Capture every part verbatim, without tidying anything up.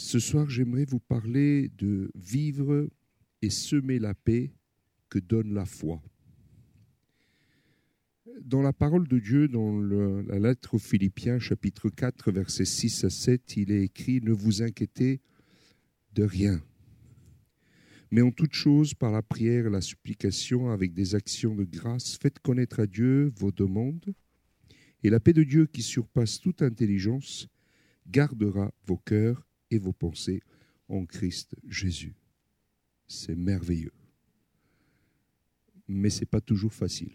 Ce soir, j'aimerais vous parler de vivre et semer la paix que donne la foi. Dans la parole de Dieu, dans le, la lettre aux Philippiens, chapitre quatre, versets six à sept, il est écrit « Ne vous inquiétez de rien, mais en toute chose, par la prière et la supplication, avec des actions de grâce, faites connaître à Dieu vos demandes, et la paix de Dieu qui surpasse toute intelligence gardera vos cœurs et vos pensées en Christ Jésus. » C'est merveilleux. Mais ce n'est pas toujours facile.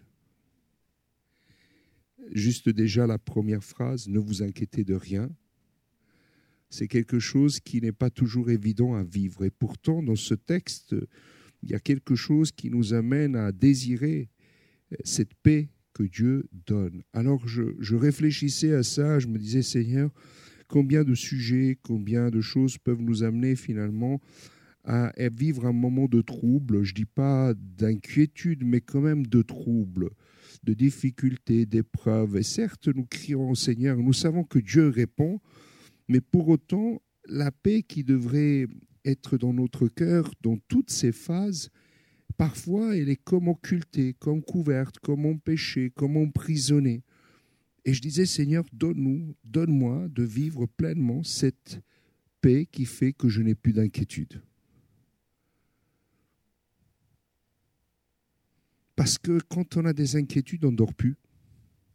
Juste déjà la première phrase, « Ne vous inquiétez de rien », c'est quelque chose qui n'est pas toujours évident à vivre. Et pourtant, dans ce texte, il y a quelque chose qui nous amène à désirer cette paix que Dieu donne. Alors, je, je réfléchissais à ça, je me disais, Seigneur, combien de sujets, combien de choses peuvent nous amener finalement à, à vivre un moment de trouble, je ne dis pas d'inquiétude, mais quand même de trouble, de difficultés, d'épreuves. Et certes, nous crions au Seigneur, nous savons que Dieu répond, mais pour autant, la paix qui devrait être dans notre cœur, dans toutes ces phases, parfois elle est comme occultée, comme couverte, comme empêchée, comme emprisonnée. Et je disais, Seigneur, donne-nous, donne-moi de vivre pleinement cette paix qui fait que je n'ai plus d'inquiétude. Parce que quand on a des inquiétudes, on ne dort plus. Non ?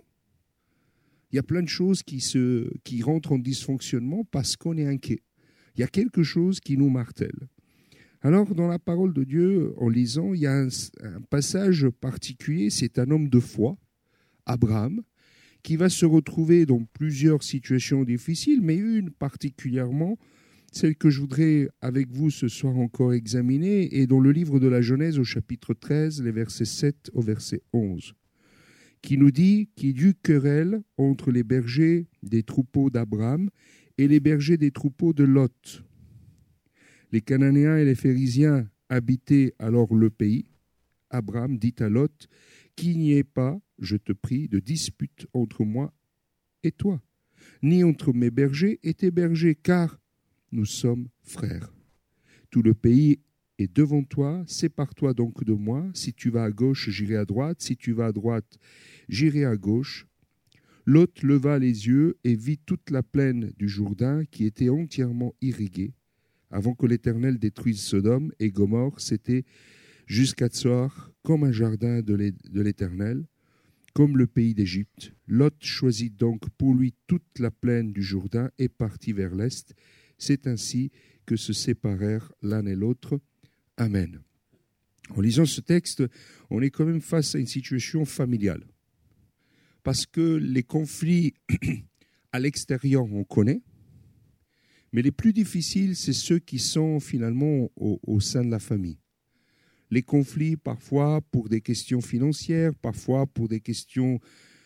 Il y a plein de choses qui, se, qui rentrent en dysfonctionnement parce qu'on est inquiet. Il y a quelque chose qui nous martèle. Alors, dans la parole de Dieu, en lisant, il y a un, un passage particulier, c'est un homme de foi, Abraham, qui va se retrouver dans plusieurs situations difficiles, mais une particulièrement, celle que je voudrais avec vous ce soir encore examiner, est dans le livre de la Genèse au chapitre treize, les versets sept au verset onze, qui nous dit qu'il y eut querelle entre les bergers des troupeaux d'Abraham et les bergers des troupeaux de Lot. Les Cananéens et les Phérésiens habitaient alors le pays. Abraham dit à Lot, « Qu'il n'y ait pas, je te prie, de dispute entre moi et toi, ni entre mes bergers et tes bergers, car nous sommes frères. Tout le pays est devant toi, sépare-toi donc de moi. Si tu vas à gauche, j'irai à droite. Si tu vas à droite, j'irai à gauche. » Lot leva les yeux et vit toute la plaine du Jourdain qui était entièrement irriguée. Avant que l'Éternel détruise Sodome et Gomorrhe, c'était jusqu'à Tsoar comme un jardin de l'Éternel, comme le pays d'Égypte. Lot choisit donc pour lui toute la plaine du Jourdain et partit vers l'est. C'est ainsi que se séparèrent l'un et l'autre. Amen. En lisant ce texte, on est quand même face à une situation familiale. Parce que les conflits à l'extérieur, on connaît. Mais les plus difficiles, c'est ceux qui sont finalement au, au sein de la famille. Les conflits, parfois pour des questions financières, parfois pour des questions,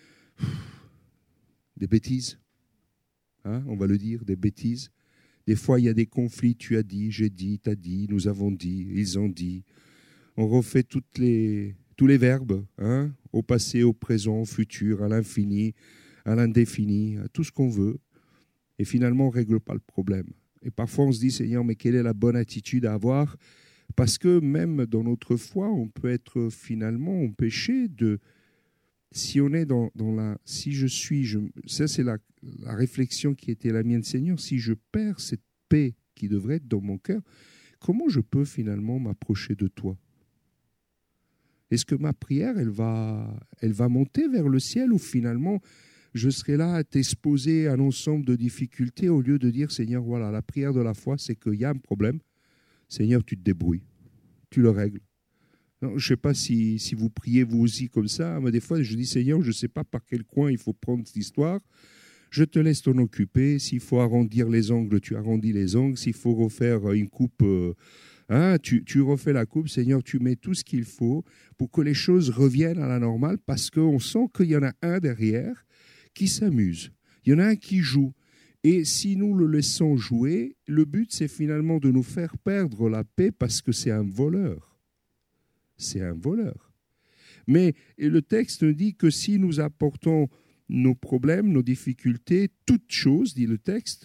des bêtises, hein, on va le dire, des bêtises. Des fois, il y a des conflits, tu as dit, j'ai dit, tu as dit, nous avons dit, ils ont dit. On refait toutes les, tous les verbes, hein, au passé, au présent, au futur, à l'infini, à l'indéfini, à tout ce qu'on veut. Et finalement, on ne règle pas le problème. Et parfois, on se dit, Seigneur, mais quelle est la bonne attitude à avoir ? Parce que même dans notre foi, on peut être finalement empêché de... Si on est dans, dans la... Si je suis... Je, ça, c'est la, la réflexion qui était la mienne, Seigneur. Si je perds cette paix qui devrait être dans mon cœur, comment je peux finalement m'approcher de toi ? Est-ce que ma prière, elle va, elle va monter vers le ciel ou finalement... je serai là à t'exposer à un ensemble de difficultés au lieu de dire, Seigneur, voilà, la prière de la foi, c'est qu'il y a un problème. Seigneur, tu te débrouilles, tu le règles. Non, je ne sais pas si, si vous priez vous aussi comme ça, mais des fois, je dis, Seigneur, je ne sais pas par quel coin il faut prendre cette histoire. Je te laisse t'en occuper. S'il faut arrondir les angles, tu arrondis les angles. S'il faut refaire une coupe, euh, hein, tu, tu refais la coupe. Seigneur, tu mets tout ce qu'il faut pour que les choses reviennent à la normale parce qu'on sent qu'il y en a un derrière qui s'amuse. Il y en a un qui joue. Et si nous le laissons jouer, le but, c'est finalement de nous faire perdre la paix parce que c'est un voleur. C'est un voleur. Mais et le texte dit que si nous apportons nos problèmes, nos difficultés, toutes choses, dit le texte,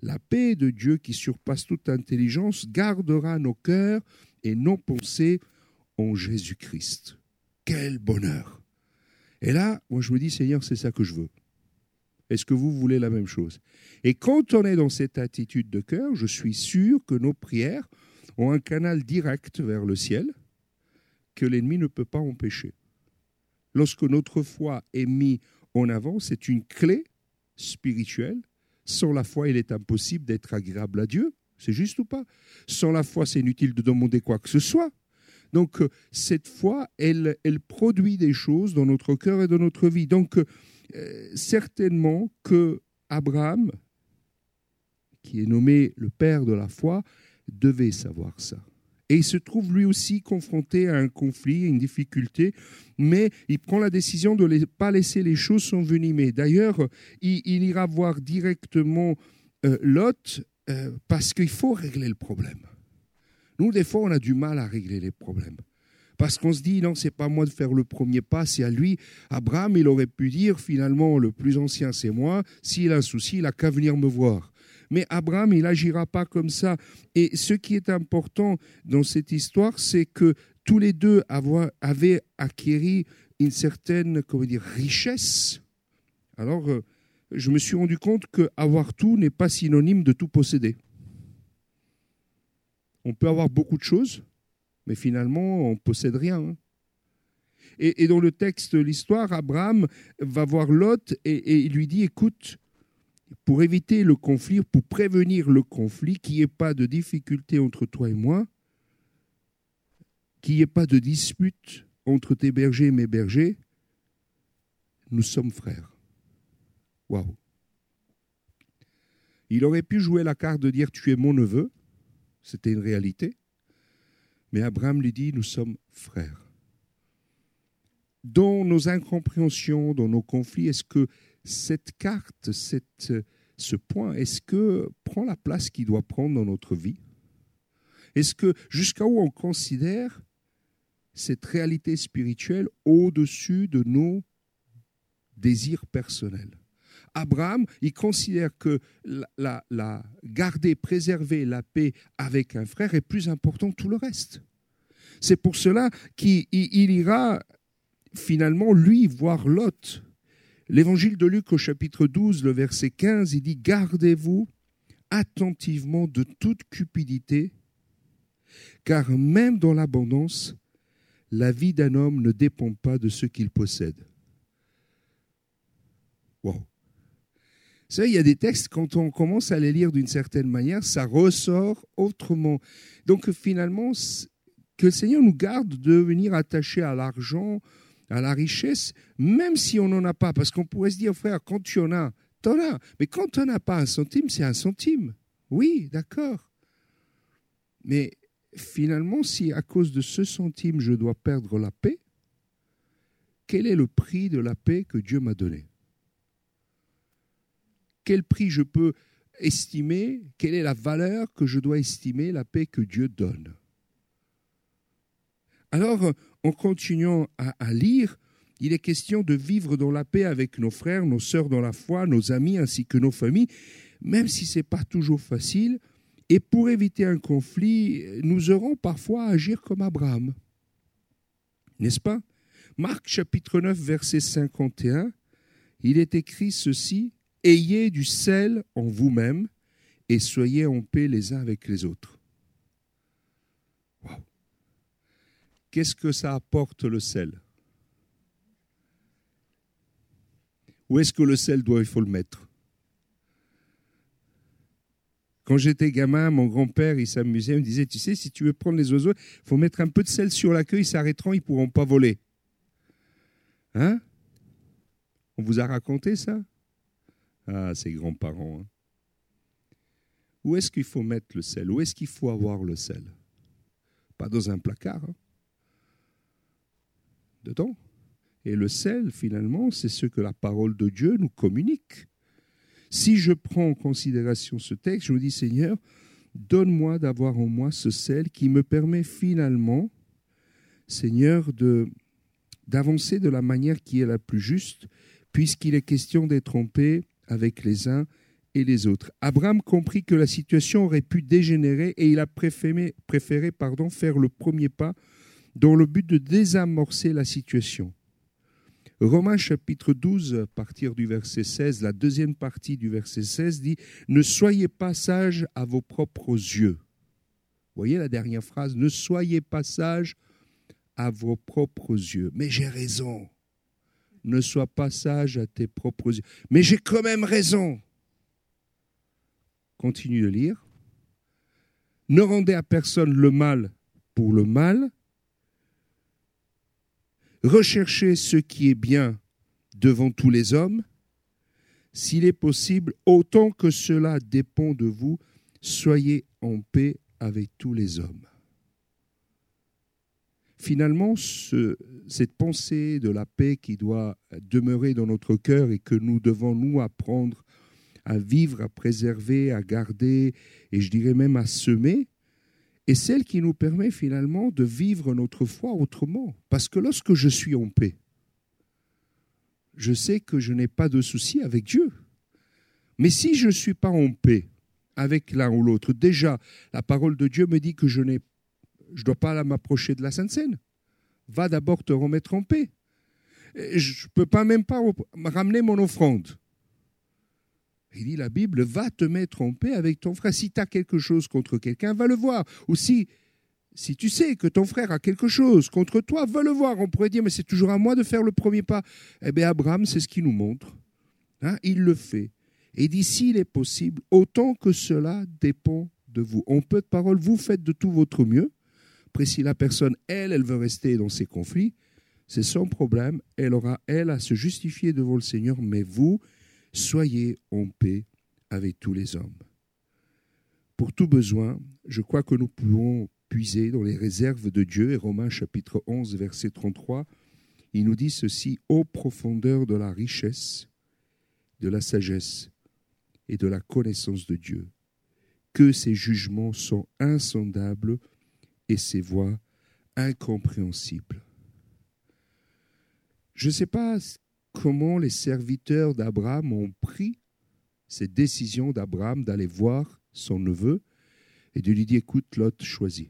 La paix de Dieu qui surpasse toute intelligence gardera nos cœurs et nos pensées en Jésus-Christ. Quel bonheur! Et là, moi je me dis, Seigneur, c'est ça que je veux. Est-ce que vous voulez la même chose? Et quand on est dans cette attitude de cœur, je suis sûr que nos prières ont un canal direct vers le ciel que l'ennemi ne peut pas empêcher. Lorsque notre foi est mise en avant, c'est une clé spirituelle. Sans la foi, il est impossible d'être agréable à Dieu. C'est juste ou pas? Sans la foi, c'est inutile de demander quoi que ce soit. Donc, cette foi, elle, elle produit des choses dans notre cœur et dans notre vie. Donc, euh, certainement que Abraham, qui est nommé le père de la foi, devait savoir ça. Et il se trouve lui aussi confronté à un conflit, à une difficulté, mais il prend la décision de ne pas laisser les choses s'envenimer. D'ailleurs, il, il ira voir directement euh, Lot euh, parce qu'il faut régler le problème. Nous, des fois, on a du mal à régler les problèmes. Parce qu'on se dit, non, c'est pas moi de faire le premier pas, c'est à lui. Abraham, il aurait pu dire, finalement, le plus ancien, c'est moi. S'il a un souci, il n'a qu'à venir me voir. Mais Abraham, il n'agira pas comme ça. Et ce qui est important dans cette histoire, c'est que tous les deux avaient acquis une certaine, comment dire, richesse. Alors, je me suis rendu compte qu'avoir tout n'est pas synonyme de tout posséder. On peut avoir beaucoup de choses, mais finalement, on ne possède rien. Hein. Et, et dans le texte de l'histoire, Abraham va voir Lot et, et il lui dit, écoute, pour éviter le conflit, pour prévenir le conflit, qu'il n'y ait pas de difficulté entre toi et moi, qu'il n'y ait pas de dispute entre tes bergers et mes bergers, nous sommes frères. Waouh! Il aurait pu jouer la carte de dire tu es mon neveu, c'était une réalité, mais Abraham lui dit nous sommes frères. Dans nos incompréhensions, dans nos conflits, est-ce que cette carte, cette, ce point, est-ce que prend la place qu'il doit prendre dans notre vie? Est-ce que jusqu'à où on considère cette réalité spirituelle au-dessus de nos désirs personnels? Abraham, il considère que la, la, la garder, préserver la paix avec un frère est plus important que tout le reste. C'est pour cela qu'il il, il ira finalement, lui, voir Lot. L'évangile de Luc au chapitre douze, le verset quinze, il dit « Gardez-vous attentivement de toute cupidité, car même dans l'abondance, la vie d'un homme ne dépend pas de ce qu'il possède. » Wow. Vous savez, il y a des textes, quand on commence à les lire d'une certaine manière, ça ressort autrement. Donc finalement, que le Seigneur nous garde de devenir attachés à l'argent, à la richesse, même si on n'en a pas. Parce qu'on pourrait se dire, frère, quand tu en as, tu en as. Mais quand tu n'en as pas un centime, c'est un centime. Oui, d'accord. Mais finalement, si à cause de ce centime, je dois perdre la paix, quel est le prix de la paix que Dieu m'a donné? Quel prix je peux estimer? Quelle est la valeur que je dois estimer la paix que Dieu donne? Alors, en continuant à, à lire, il est question de vivre dans la paix avec nos frères, nos sœurs dans la foi, nos amis ainsi que nos familles, même si ce n'est pas toujours facile. Et pour éviter un conflit, nous aurons parfois à agir comme Abraham. N'est-ce pas? Marc chapitre neuf, verset cinquante et un, il est écrit ceci, « Ayez du sel en vous-même et soyez en paix les uns avec les autres. » Wow. Qu'est-ce que ça apporte le sel? Où est-ce que le sel doit, il faut le mettre? Quand j'étais gamin, mon grand-père, il s'amusait, il me disait, tu sais, si tu veux prendre les oiseaux, il faut mettre un peu de sel sur la queue, ils s'arrêteront, ils ne pourront pas voler. Hein? On vous a raconté ça? Ah, ces grands-parents. Hein. Où est-ce qu'il faut mettre le sel? Où est-ce qu'il faut avoir le sel? Pas dans un placard. Hein. Dedans. Et le sel, finalement, c'est ce que la parole de Dieu nous communique. Si je prends en considération ce texte, je me dis, Seigneur, donne-moi d'avoir en moi ce sel qui me permet finalement, Seigneur, de, d'avancer de la manière qui est la plus juste, puisqu'il est question d'être en paix avec les uns et les autres. Abraham comprit que la situation aurait pu dégénérer et il a préféré, préféré pardon, faire le premier pas dans le but de désamorcer la situation. Romains chapitre douze, à partir du verset seize, la deuxième partie du verset seize dit « Ne soyez pas sages à vos propres yeux ». Vous voyez la dernière phrase, « Ne soyez pas sages à vos propres yeux ». Mais j'ai raison. Ne sois pas sage à tes propres yeux. Mais j'ai quand même raison. Continue de lire. « Ne rendez à personne le mal pour le mal. Recherchez ce qui est bien devant tous les hommes. S'il est possible, autant que cela dépend de vous, soyez en paix avec tous les hommes. » Finalement, ce, cette pensée de la paix qui doit demeurer dans notre cœur et que nous devons nous apprendre à vivre, à préserver, à garder et je dirais même à semer, est celle qui nous permet finalement de vivre notre foi autrement. Parce que lorsque je suis en paix, je sais que je n'ai pas de souci avec Dieu. Mais si je ne suis pas en paix avec l'un ou l'autre, déjà, la parole de Dieu me dit que je ne je dois pas m'approcher de la Sainte Seine. Va d'abord te remettre en paix. Je ne peux pas même pas ramener mon offrande. Il dit la Bible, va te mettre en paix avec ton frère. Si tu as quelque chose contre quelqu'un, va le voir. Ou si, si tu sais que ton frère a quelque chose contre toi, va le voir. On pourrait dire, mais c'est toujours à moi de faire le premier pas. Eh bien, Abraham, c'est ce qu'il nous montre. Hein, il le fait. Et dit, s'il est possible, autant que cela dépend de vous. En peu de paroles, vous faites de tout votre mieux. Après, si la personne, elle, elle veut rester dans ses conflits, c'est son problème. Elle aura, elle, à se justifier devant le Seigneur. Mais vous, soyez en paix avec tous les hommes. Pour tout besoin, je crois que nous pouvons puiser dans les réserves de Dieu. Et Romains chapitre onze, verset trente-trois, il nous dit ceci, « Ô profondeur de la richesse, de la sagesse et de la connaissance de Dieu, que ses jugements sont insondables et ses voies incompréhensibles. » Je ne sais pas comment les serviteurs d'Abraham ont pris cette décision d'Abraham d'aller voir son neveu et de lui dire, écoute, Lot, choisis.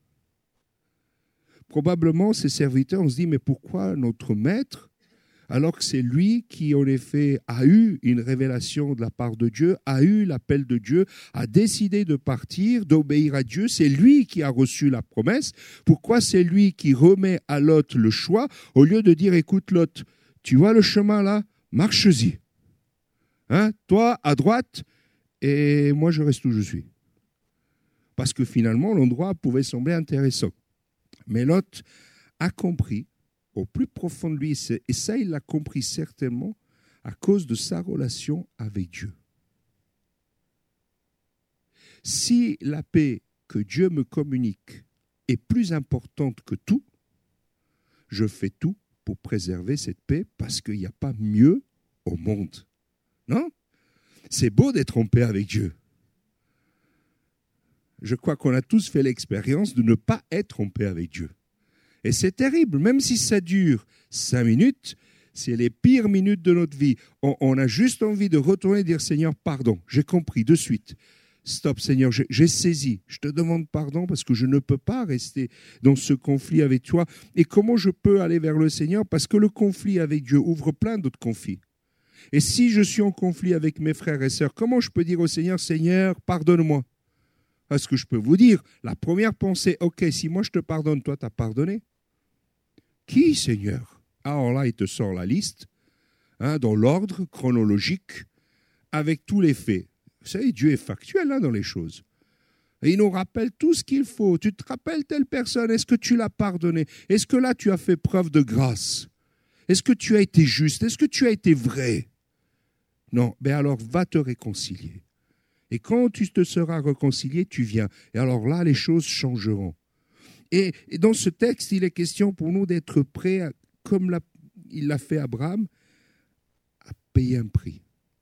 Probablement, ces serviteurs, on se dit, mais pourquoi notre maître, alors que c'est lui qui, en effet, a eu une révélation de la part de Dieu, a eu l'appel de Dieu, a décidé de partir, d'obéir à Dieu, c'est lui qui a reçu la promesse, pourquoi c'est lui qui remet à Lot le choix, au lieu de dire, écoute, Lot, tu vois le chemin là, marche-y. Hein? Toi, à droite, et moi, je reste où je suis. Parce que finalement, l'endroit pouvait sembler intéressant. Mais Lot a compris, au plus profond de lui, et ça, il l'a compris certainement, à cause de sa relation avec Dieu. Si la paix que Dieu me communique est plus importante que tout, je fais tout pour préserver cette paix parce qu'il n'y a pas mieux au monde. Non? C'est beau d'être en paix avec Dieu. Je crois qu'on a tous fait l'expérience de ne pas être en paix avec Dieu. Et c'est terrible, même si ça dure cinq minutes, c'est les pires minutes de notre vie. On, on a juste envie de retourner et dire, Seigneur, pardon, j'ai compris de suite. Stop, Seigneur, j'ai, j'ai saisi. Je te demande pardon parce que je ne peux pas rester dans ce conflit avec toi. Et comment je peux aller vers le Seigneur? Parce que le conflit avec Dieu ouvre plein d'autres conflits. Et si je suis en conflit avec mes frères et sœurs, comment je peux dire au Seigneur, Seigneur, pardonne-moi? Parce que je peux vous dire, la première pensée, ok, si moi je te pardonne, toi t'as pardonné. Qui, Seigneur? Alors là, il te sort la liste, hein, dans l'ordre chronologique, avec tous les faits. Vous savez, Dieu est factuel hein, dans les choses. Et il nous rappelle tout ce qu'il faut. Tu te rappelles telle personne, est-ce que tu l'as pardonné? Est-ce que là, tu as fait preuve de grâce? Est-ce que tu as été juste? Est-ce que tu as été vrai? Non, ben alors va te réconcilier. Et quand tu te seras réconcilié, tu viens. Et alors là, les choses changeront. Et, et dans ce texte, il est question pour nous d'être prêts, à, comme l'a, il l'a fait Abraham, à payer un prix.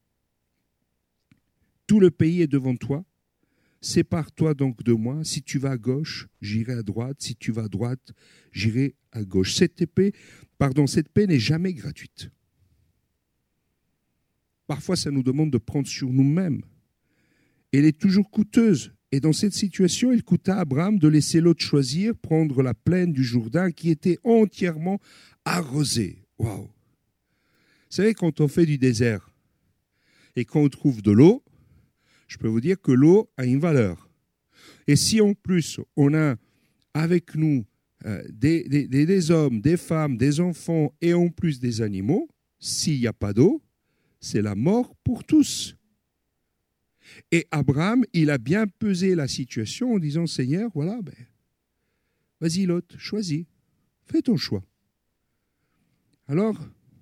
Tout le pays est devant toi. Sépare-toi donc de moi. Si tu vas à gauche, j'irai à droite. Si tu vas à droite, j'irai à gauche. Cette épée, pardon, cette paix n'est jamais gratuite. Parfois, ça nous demande de prendre sur nous-mêmes. Elle est toujours coûteuse. Et dans cette situation, il coûta à Abraham de laisser Lot choisir, prendre la plaine du Jourdain qui était entièrement arrosée. Waouh! Vous savez, quand on fait du désert et qu'on trouve de l'eau, je peux vous dire que l'eau a une valeur. Et si en plus on a avec nous euh, des, des, des hommes, des femmes, des enfants et en plus des animaux, s'il n'y a pas d'eau, c'est la mort pour tous. Et Abraham, il a bien pesé la situation en disant, Seigneur, voilà, ben, vas-y Lot, choisis, fais ton choix. Alors,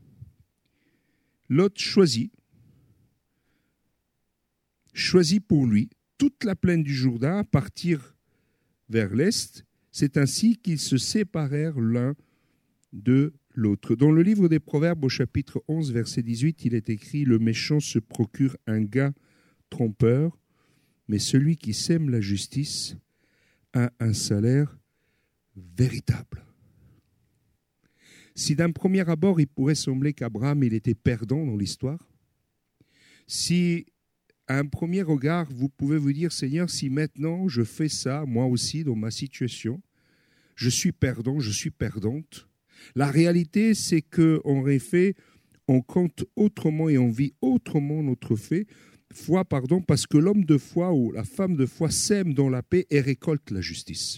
Lot choisit, choisit pour lui toute la plaine du Jourdain à partir vers l'est. C'est ainsi qu'ils se séparèrent l'un de l'autre. Dans le livre des Proverbes, au chapitre onze, verset dix-huit, il est écrit « Le méchant se procure un gain trompeur, mais celui qui sème la justice a un salaire véritable. » Si d'un premier abord, il pourrait sembler qu'Abraham il était perdant dans l'histoire, si à un premier regard, vous pouvez vous dire, Seigneur, si maintenant je fais ça, moi aussi, dans ma situation, je suis perdant, je suis perdante. La réalité, c'est qu'en effet, on compte autrement et on vit autrement notre fait, foi, pardon, parce que l'homme de foi ou la femme de foi sème dans la paix et récolte la justice.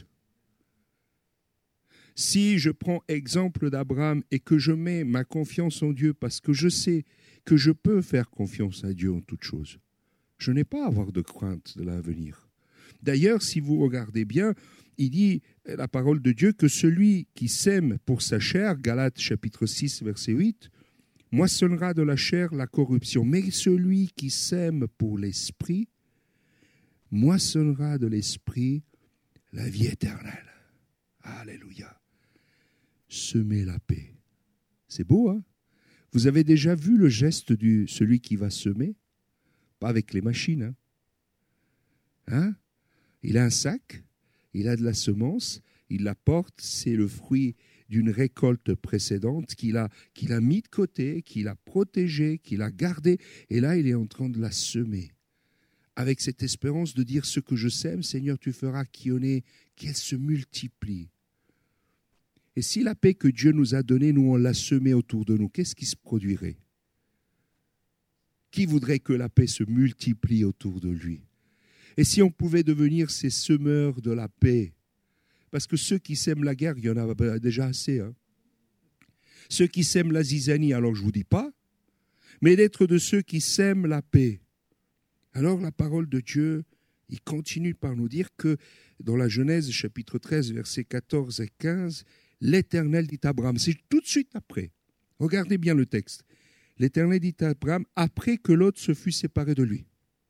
Si je prends exemple d'Abraham et que je mets ma confiance en Dieu parce que je sais que je peux faire confiance à Dieu en toutes choses, je n'ai pas à avoir de crainte de l'avenir. D'ailleurs, si vous regardez bien, il dit, la parole de Dieu, que celui qui sème pour sa chair, Galates chapitre six, verset huit, moissonnera de la chair la corruption, mais celui qui sème pour l'esprit, moissonnera de l'esprit la vie éternelle. Alléluia. Semer la paix. C'est beau, hein? Vous avez déjà vu le geste de celui qui va semer? Pas avec les machines. Hein? Hein? Il a un sac, il a de la semence, il la porte, c'est le fruit d'une récolte précédente qu'il a, qu'il a mis de côté, qu'il a protégé, qu'il a gardé, et là il est en train de la semer. Avec cette espérance de dire ce que je sème, Seigneur, tu feras qu'il y en ait, qu'elle se multiplie. Et si la paix que Dieu nous a donnée, nous on l'a semée autour de nous, qu'est-ce qui se produirait? Qui voudrait que la paix se multiplie autour de lui? Et si on pouvait devenir ces semeurs de la paix? Parce que ceux qui sèment la guerre, il y en a déjà assez. Hein. Ceux qui sèment la zizanie, alors je ne vous dis pas, mais d'être de ceux qui sèment la paix. Alors la parole de Dieu, il continue par nous dire que dans la Genèse chapitre treize, versets quatorze et quinze, l'Éternel dit à Abraham, c'est tout de suite après, regardez bien le texte, l'Éternel dit à Abraham, après que l'autre se fût séparé de lui.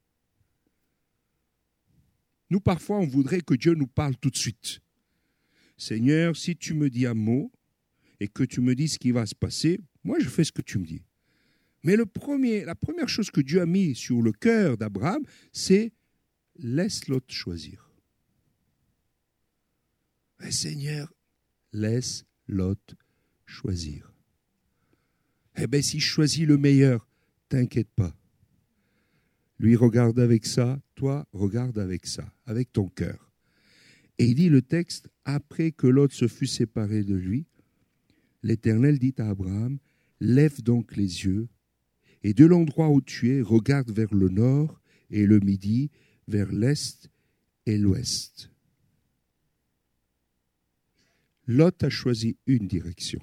Nous, parfois, on voudrait que Dieu nous parle tout de suite. Seigneur, si tu me dis un mot et que tu me dis ce qui va se passer, moi, je fais ce que tu me dis. Mais le premier, la première chose que Dieu a mis sur le cœur d'Abraham, c'est « laisse l'autre choisir ». Mais Seigneur, laisse l'autre choisir. Eh bien, si je choisis le meilleur, t'inquiète pas. Lui regarde avec ça, toi regarde avec ça, avec ton cœur. Et il dit le texte, après que l'autre se fut séparé de lui, l'Éternel dit à Abraham, lève donc les yeux, et de l'endroit où tu es, regarde vers le nord et le midi, vers l'est et l'ouest. Lot a choisi une direction.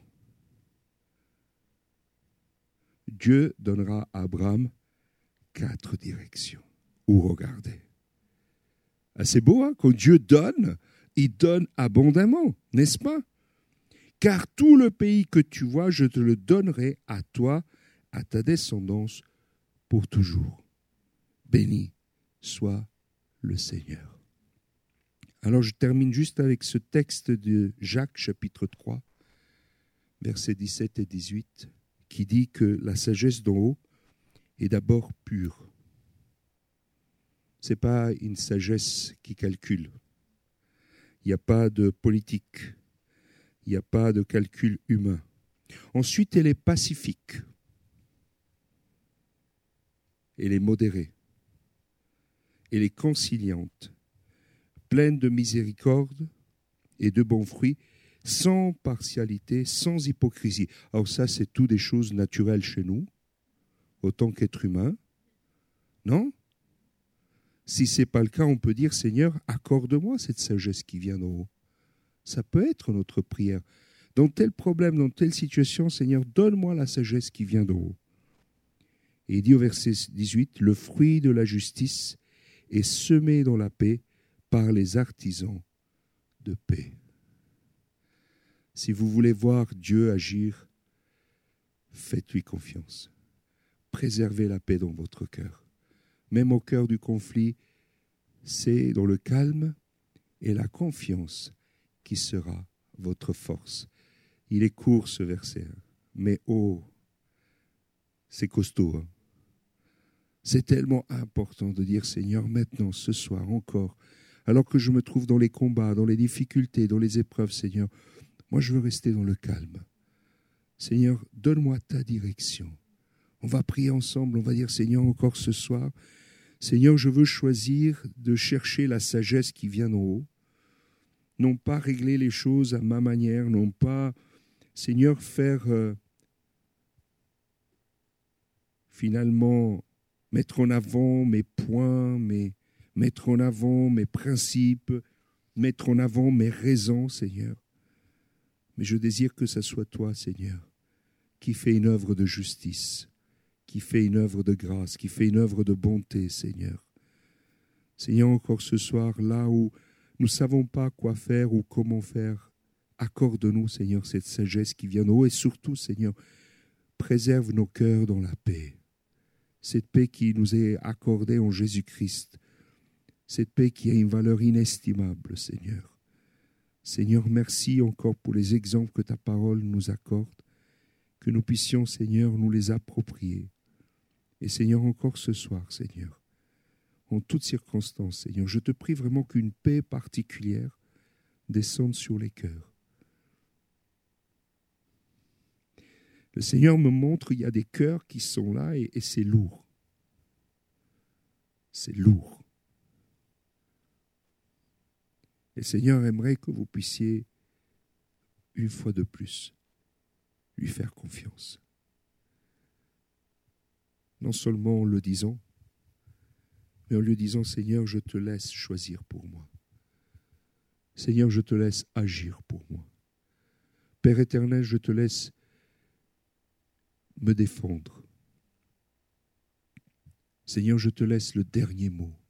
Dieu donnera à Abraham quatre directions où regarder. Ah, c'est beau, hein? Quand Dieu donne, il donne abondamment, n'est-ce pas? Car tout le pays que tu vois, je te le donnerai à toi, à ta descendance, pour toujours. Béni soit le Seigneur. Alors je termine juste avec ce texte de Jacques chapitre trois, versets dix-sept et dix-huit, qui dit que la sagesse d'en haut est d'abord pure. Ce n'est pas une sagesse qui calcule. Il n'y a pas de politique. Il n'y a pas de calcul humain. Ensuite, elle est pacifique. Elle est modérée. Elle est conciliante, pleine de miséricorde et de bons fruits, sans partialité, sans hypocrisie. Alors ça, c'est tout des choses naturelles chez nous, autant qu'être humain. Non ? Si ce n'est pas le cas, on peut dire, Seigneur, accorde-moi cette sagesse qui vient d'en haut. Ça peut être notre prière. Dans tel problème, dans telle situation, Seigneur, donne-moi la sagesse qui vient d'en haut. Et il dit au verset dix-huit, le fruit de la justice est semé dans la paix par les artisans de paix. Si vous voulez voir Dieu agir, faites-lui confiance. Préservez la paix dans votre cœur. Même au cœur du conflit, c'est dans le calme et la confiance qui sera votre force. Il est court ce verset, mais oh, c'est costaud. Hein? C'est tellement important de dire, Seigneur, maintenant, ce soir encore, alors que je me trouve dans les combats, dans les difficultés, dans les épreuves, Seigneur, moi je veux rester dans le calme. Seigneur, donne-moi ta direction. On va prier ensemble, on va dire, Seigneur, encore ce soir, Seigneur, je veux choisir de chercher la sagesse qui vient d'en haut, non pas régler les choses à ma manière, non pas, Seigneur, faire euh, finalement mettre en avant mes points, mes, mettre en avant mes principes, mettre en avant mes raisons, Seigneur. Mais je désire que ce soit toi, Seigneur, qui fais une œuvre de justice, qui fait une œuvre de grâce, qui fait une œuvre de bonté, Seigneur. Seigneur, encore ce soir, là où nous ne savons pas quoi faire ou comment faire, accorde-nous, Seigneur, cette sagesse qui vient d'en haut et surtout, Seigneur, préserve nos cœurs dans la paix. Cette paix qui nous est accordée en Jésus-Christ, cette paix qui a une valeur inestimable, Seigneur. Seigneur, merci encore pour les exemples que ta parole nous accorde, que nous puissions, Seigneur, nous les approprier. Et Seigneur, encore ce soir, Seigneur, en toutes circonstances, Seigneur, je te prie vraiment qu'une paix particulière descende sur les cœurs. Le Seigneur me montre qu'il y a des cœurs qui sont là et, et c'est lourd. C'est lourd. Et le Seigneur aimerait que vous puissiez, une fois de plus, lui faire confiance. Non seulement en le disant, mais en lui disant, Seigneur, je te laisse choisir pour moi. Seigneur, je te laisse agir pour moi. Père éternel, je te laisse me défendre. Seigneur, je te laisse le dernier mot.